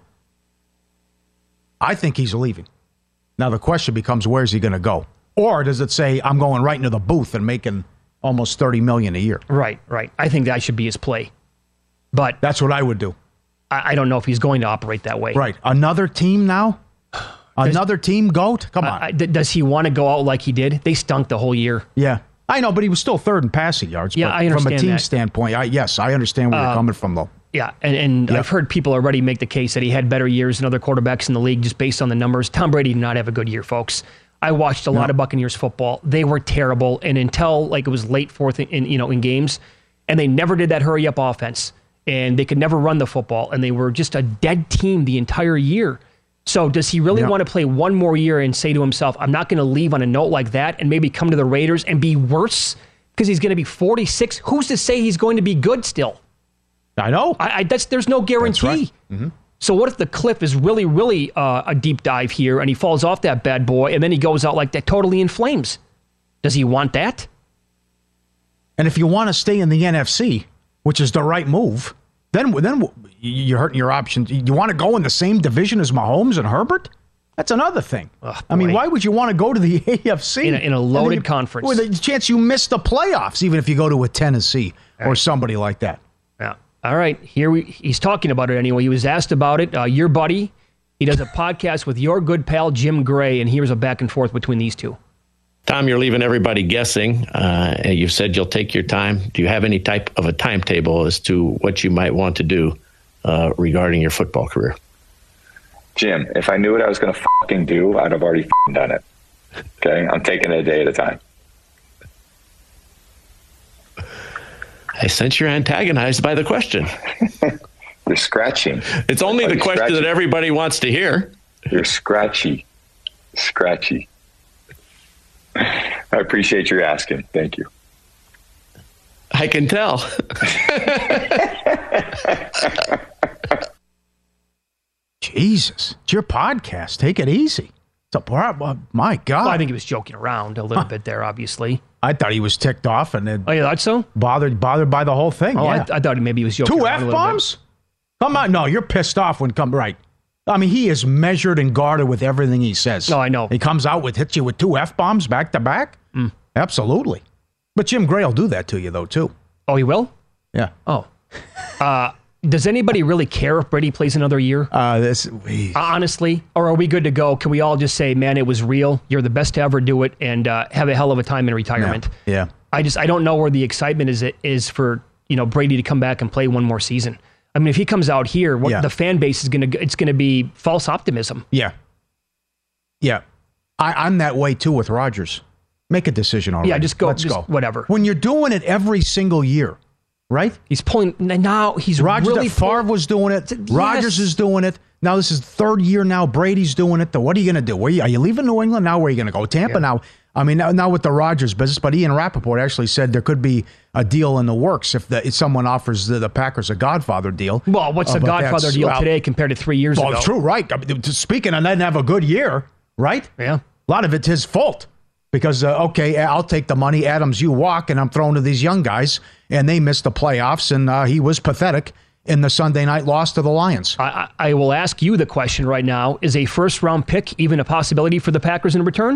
I think he's leaving. Now the question becomes, where's he going to go? Or does it say, I'm going right into the booth and making almost thirty million dollars a year. Right, right. I think that should be his play. But that's what I would do. I, I don't know if he's going to operate that way. Right. Another team now? Another does, team goat? Come on. Uh, does he want to go out like he did? They stunk the whole year. Yeah. I know, but he was still third in passing yards. Yeah, but I understand from a team that. standpoint, I, yes, I understand where uh, you're coming from, though. Yeah, and, and yep. I've heard people already make the case that he had better years than other quarterbacks in the league just based on the numbers. Tom Brady did not have a good year, folks. I watched a no. lot of Buccaneers football. They were terrible, and until like it was late fourth in, in you know in games, and they never did that hurry up offense, and they could never run the football, and they were just a dead team the entire year. So does he really yep. want to play one more year and say to himself, I'm not going to leave on a note like that and maybe come to the Raiders and be worse because he's going to be forty-six? Who's to say he's going to be good still? I know. I, I that's there's no guarantee. That's right. Mm-hmm. So what if the cliff is really, really uh, a deep dive here and he falls off that bad boy and then he goes out like that totally in flames? Does he want that? And if you want to stay in the N F C, which is the right move, then then you're hurting your options. You want to go in the same division as Mahomes and Herbert? That's another thing. Oh, I mean, why would you want to go to the A F C? In a, in a loaded you, conference. With a chance you miss the playoffs, even if you go to a Tennessee right. or somebody like that. Yeah. All right. Here we, he's talking about it anyway. He was asked about it. Uh, your buddy, he does a podcast with your good pal, Jim Gray, and here's a back and forth between these two. Tom, you're leaving everybody guessing. Uh, and you've said you'll take your time. Do you have any type of a timetable as to what you might want to do uh, regarding your football career? Jim, if I knew what I was going to fucking do, I'd have already fucking done it. Okay? I'm taking it a day at a time. I sense you're antagonized by the question. You're scratching. It's only the question scratchy. that everybody wants to hear. You're scratchy. Scratchy. I appreciate your asking. Thank you. I can tell. Jesus. It's your podcast. Take it easy. It's a problem. My God. Well, I think he was joking around a little huh. bit there, obviously. I thought he was ticked off and then. Oh, you thought so? Bothered, bothered by the whole thing. Oh, yeah. I, I thought maybe he was joking Two around. Two F-bombs? Come on. No, you're pissed off when come right. I mean, he is measured and guarded with everything he says. No, I know. He comes out with, hits you with two F-bombs back to back? Mm. Absolutely. But Jim Gray will do that to you, though, too. Oh, he will? Yeah. Oh. Uh, does anybody really care if Brady plays another year? Uh, this we... Honestly? Or are we good to go? Can we all just say, man, it was real. You're the best to ever do it and uh, have a hell of a time in retirement? Yeah. yeah. I just, I don't know where the excitement is, is for, you know, Brady to come back and play one more season. I mean, if he comes out here, what yeah. the fan base is going to, it's going to be false optimism. Yeah. Yeah. I, I'm that way too with Rodgers. Make a decision already. Yeah, just go. Let's just go. Whatever. When you're doing it every single year, right? He's pulling, now he's Rodgers, really Favre pull, was doing it. Yes. Rodgers is doing it. Now this is the third year now. Brady's doing it. What are you going to do? Where are you, are you leaving New England? Now where are you going to go? Tampa yeah. now. I mean, now, now with the Rodgers business, but Ian Rappaport actually said there could be a deal in the works if, the, if someone offers the, the Packers a Godfather deal. Well, what's uh, a Godfather deal well, today compared to three years well, ago? Well, true, right. I mean, speaking of, didn't have a good year, right? Yeah. A lot of it's his fault because, uh, okay, I'll take the money. Adams, you walk, and I'm throwing to these young guys, and they missed the playoffs, and uh, he was pathetic in the Sunday night loss to the Lions. I, I will ask you the question right now. Is a first-round pick even a possibility for the Packers in return?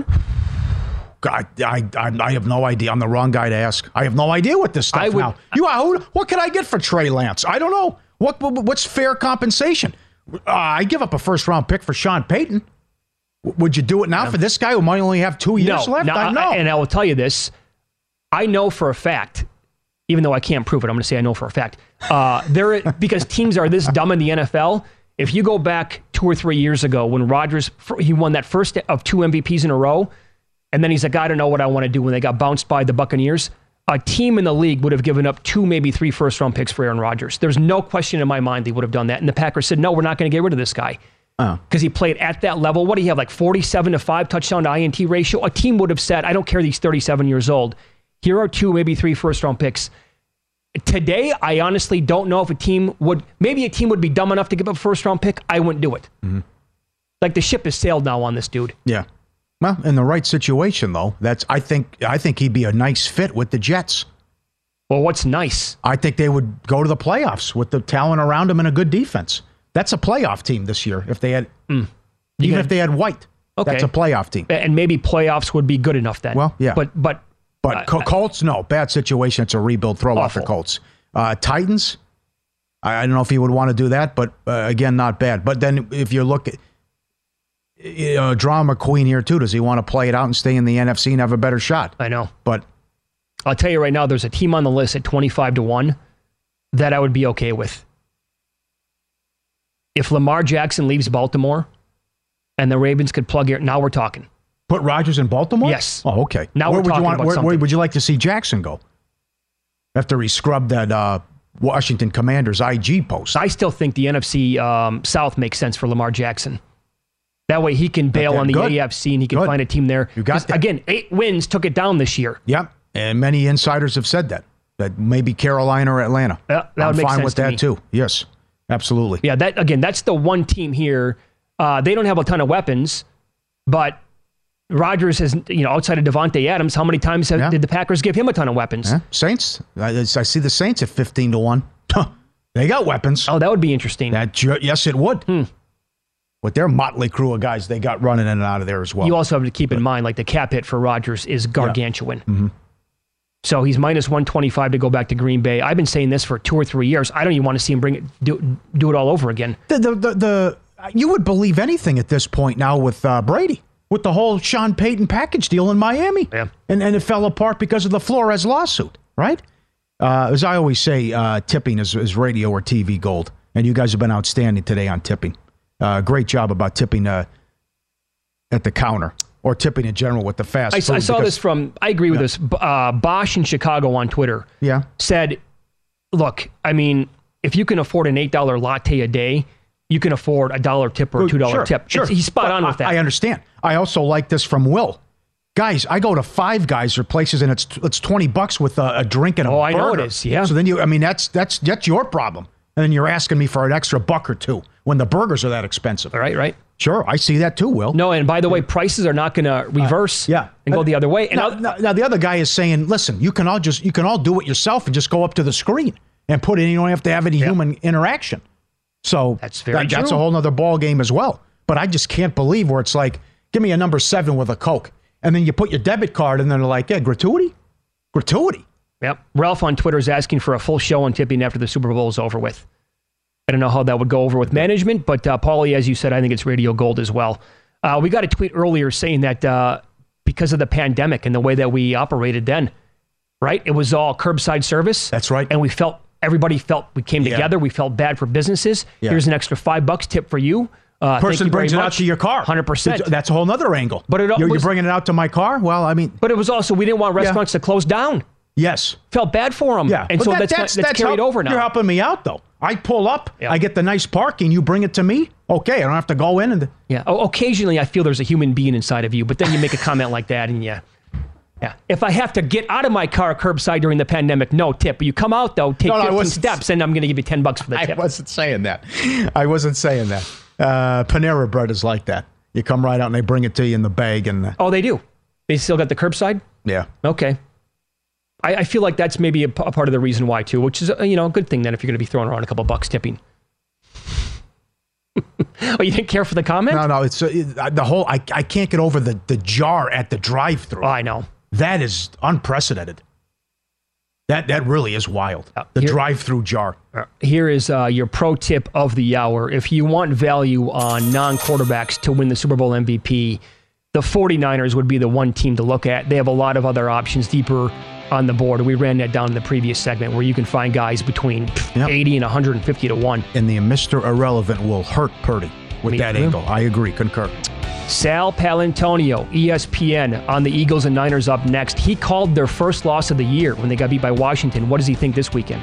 I, I, I have no idea. I'm the wrong guy to ask. I have no idea what this stuff I would, now. You, who, what can I get for Trey Lance? I don't know. What, what What's fair compensation? Uh, I give up a first-round pick for Sean Payton. W- would you do it now yeah. for this guy who might only have two years no, left? No, I know. And I will tell you this. I know for a fact, even though I can't prove it, I'm going to say I know for a fact. Uh, there, because teams are this dumb in the N F L, if you go back two or three years ago when Rodgers, he won that first of two M V Ps in a row, and then he's like, I don't know what I want to do when they got bounced by the Buccaneers. A team in the league would have given up two, maybe three first-round picks for Aaron Rodgers. There's no question in my mind they would have done that. And the Packers said, no, we're not going to get rid of this guy. Because oh. he played at that level. What do you have, like forty-seven to five touchdown to I N T ratio? A team would have said, I don't care that he's thirty-seven years old. Here are two, maybe three first-round picks. Today, I honestly don't know if a team would, maybe a team would be dumb enough to give up a first-round pick. I wouldn't do it. Mm-hmm. Like the ship has sailed now on this dude. Yeah. Well, in the right situation, though, that's I think I think he'd be a nice fit with the Jets. Well, what's nice? I think they would go to the playoffs with the talent around him and a good defense. That's a playoff team this year. If they had, mm. even if they had White, okay. that's a playoff team. And maybe playoffs would be good enough then. Well, yeah. But but But I, Colts, no. Bad situation. It's a rebuild. Throw off the Colts. Uh, Titans, I, I don't know if he would want to do that, but uh, again, not bad. But then if you look at you know, Drama Queen here, too, does he want to play it out and stay in the N F C and have a better shot? I know. But I'll tell you right now, there's a team on the list at twenty-five to one that I would be okay with. If Lamar Jackson leaves Baltimore and the Ravens could plug it, now we're talking. Put Rodgers in Baltimore? Yes. Oh, okay. Now where we're would talking you want, about where, something. where would you like to see Jackson go? After he scrubbed that uh, Washington Commanders I G post. I still think the N F C um, South makes sense for Lamar Jackson. That way he can bail Okay, on the good. A F C and he can Good. find a team there. You got 'Cause, that. Again, eight wins took it down this year. Yep. And many insiders have said that. That maybe Carolina or Atlanta. Yeah, that I'm would make fine sense with to that me. too. Yes. Absolutely. Yeah, that again, that's the one team here. Uh, they don't have a ton of weapons, but Rodgers has, you know, outside of Devontae Adams, how many times have, Yeah. did the Packers give him a ton of weapons? Yeah. Saints. I, I see the Saints at fifteen to one. They got weapons. Oh, that would be interesting. That ju- yes, it would. Hmm. With their motley crew of guys they got running in and out of there as well. You also have to keep in mind, like the cap hit for Rodgers is gargantuan. Mhm. So he's minus one twenty-five to go back to Green Bay. I've been saying this for two or three years. I don't even want to see him bring it, do, do it all over again. The, the, the, the, you would believe anything at this point now with uh, Brady, with the whole Sean Payton package deal in Miami. Yeah. And, and it fell apart because of the Flores lawsuit, right? Uh, as I always say, uh, tipping is, is radio or T V gold. And you guys have been outstanding today on tipping. Uh, great job about tipping uh, at the counter or tipping in general with the fast I, food. I saw because- this from, I agree with Yeah. this, uh, Bosch in Chicago on Twitter Yeah. said, look, I mean, if you can afford an eight dollar latte a day, you can afford a dollar tip or a two dollar Sure, tip. Sure. It's- he's spot But on I, with that. I understand. I also like this from Will. Guys, I go to Five Guys or places and it's it's twenty bucks with a, a drink and a Oh, burger. I know it is, yeah. So then you, I mean, that's that's that's your problem. And then you're asking me for an extra buck or two when the burgers are that expensive. Right, right. Sure, I see that too, Will. No, and by the way, prices are not going to reverse Uh, yeah. and go the other way. And now, I'll- now, now the other guy is saying, listen, you can all just you can all do it yourself and just go up to the screen and put in. You don't have to have any human interaction. So That's very That's a true. whole nother ball game as well. But I just can't believe where it's like, give me a number seven with a Coke, and then you put your debit card, and then they're like, yeah, gratuity, gratuity. Yep. Ralph on Twitter is asking for a full show on tipping after the Super Bowl is over with. I don't know how that would go over with management, but uh, Paulie, as you said, I think it's radio gold as well. Uh, we got a tweet earlier saying that uh, because of the pandemic and the way that we operated then, right? It was all curbside service. That's right. And we felt, everybody felt we came Yeah. together. We felt bad for businesses. Yeah. Here's an extra five bucks tip for you. Uh, thank Person you very brings it out much. to your car. one hundred percent. That's a whole nother angle. But it you're, you're was- bringing it out to my car. Well, I mean, But it was also, we didn't want restaurants to close down. yes. Felt bad for them. Yeah, And but so that- that's, that's, carried help- over now. You're helping me out, though. I pull up, Yeah. I get the nice parking, you bring it to me. Okay, I don't have to go in and. Yeah. O- occasionally, I feel there's a human being inside of you, but then you make a comment like that, and yeah, yeah. If I have to get out of my car curbside during the pandemic, no tip. But you come out though, take No, no, I fifteen wasn't- steps, and I'm going to give you ten bucks for the I tip. wasn't saying that. I wasn't saying that. Uh, Panera Bread is like that. You come right out and they bring it to you in the bag, and uh, Oh, they do. They still got the curbside. yeah. Okay. I, I feel like that's maybe a, p- a part of the reason why too, which is uh, you know a good thing then if you're going to be throwing around a couple bucks tipping. Oh, you didn't care for the comment? No, no, it's uh, it, the whole. I I can't get over the the jar at the drive-through. Oh, I know. That is unprecedented. That that really is wild. The here- drive-through jar. Here is uh, your pro tip of the hour. If you want value on non-quarterbacks to win the Super Bowl M V P, the 49ers would be the one team to look at. They have a lot of other options deeper on the board. We ran that down in the previous segment where you can find guys between Yep. eighty and one hundred fifty to one. And the Mister Irrelevant will hurt Purdy with Me that too. angle. I agree, concur. Sal Palantonio, E S P N, on the Eagles and Niners up next. He called their first loss of the year when they got beat by Washington. What does he think this weekend?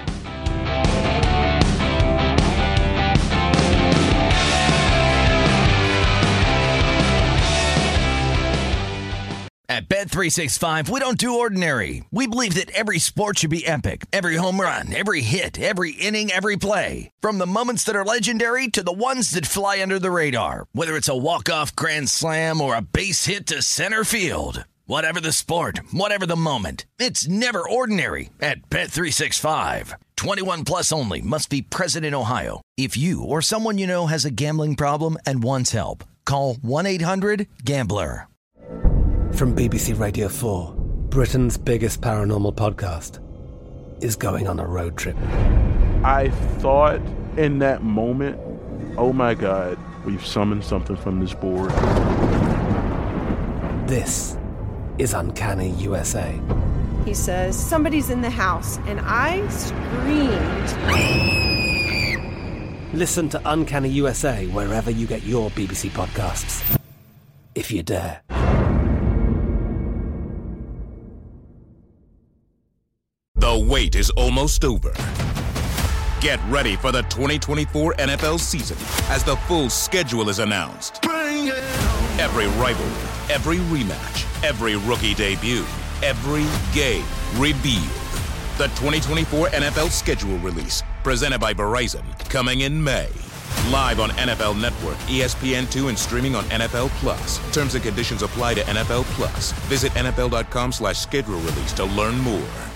At Bet three sixty-five, we don't do ordinary. We believe that every sport should be epic. Every home run, every hit, every inning, every play. From the moments that are legendary to the ones that fly under the radar. Whether it's a walk-off grand slam or a base hit to center field. Whatever the sport, whatever the moment. It's never ordinary at Bet three sixty-five. twenty-one plus only. Must be present in Ohio. If you or someone you know has a gambling problem and wants help, call one eight hundred gambler. From B B C Radio four, Britain's biggest paranormal podcast is going on a road trip. I thought in that moment, oh my God, we've summoned something from this board. This is Uncanny U S A. He says, somebody's in the house, and I screamed. Listen to Uncanny U S A wherever you get your B B C podcasts, if you dare. The wait is almost over. Get ready for the twenty twenty-four N F L season as the full schedule is announced. Every rivalry, every rematch, every rookie debut, every game revealed. The twenty twenty-four N F L schedule release, presented by Verizon, coming in May. Live on N F L Network, E S P N two, and streaming on N F L Plus. Terms and conditions apply to N F L Plus. Visit N F L dot com slash schedule release to learn more.